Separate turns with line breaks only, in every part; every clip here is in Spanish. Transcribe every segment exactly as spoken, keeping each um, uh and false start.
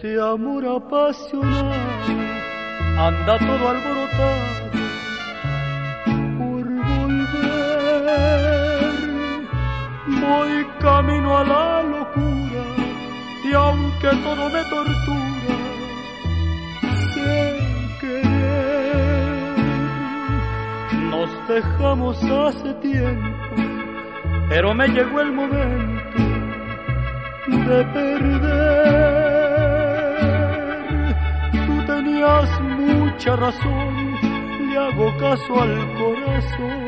este amor apasionado anda todo alborotado por volver. Voy camino a la locura y aunque todo me tortura, sé querer. Nos dejamos hace tiempo, pero me llegó el momento de perder. Tú tenías mucha razón, le hago caso al corazón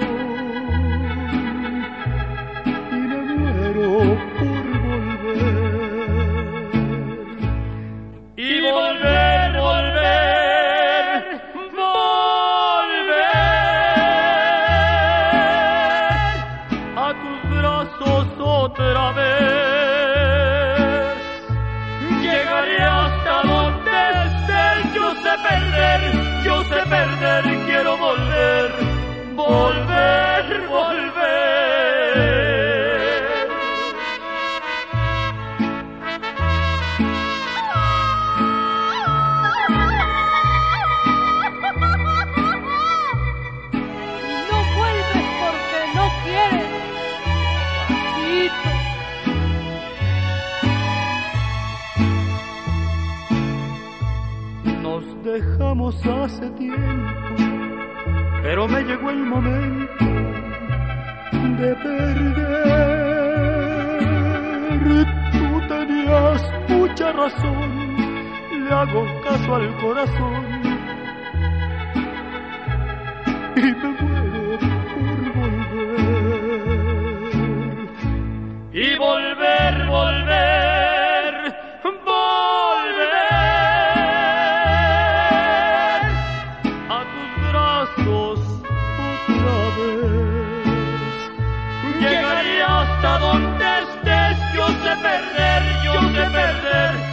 y me muero por volver. Y volver, volver, volver a tus brazos otra vez. Llegaré hasta donde estés, yo sé perder, yo sé perder, quiero volver, volver, volver.
No vuelves porque no quieres, Juancito.
Nos dejamos hace tiempo, pero me llegó el momento de perder. Tú tenías mucha razón, le hago caso al corazón y me muero por volver. Y volver, volver, volver a tus brazos otra vez. Llegaré hasta donde estés, yo sé perder, yo sé perder,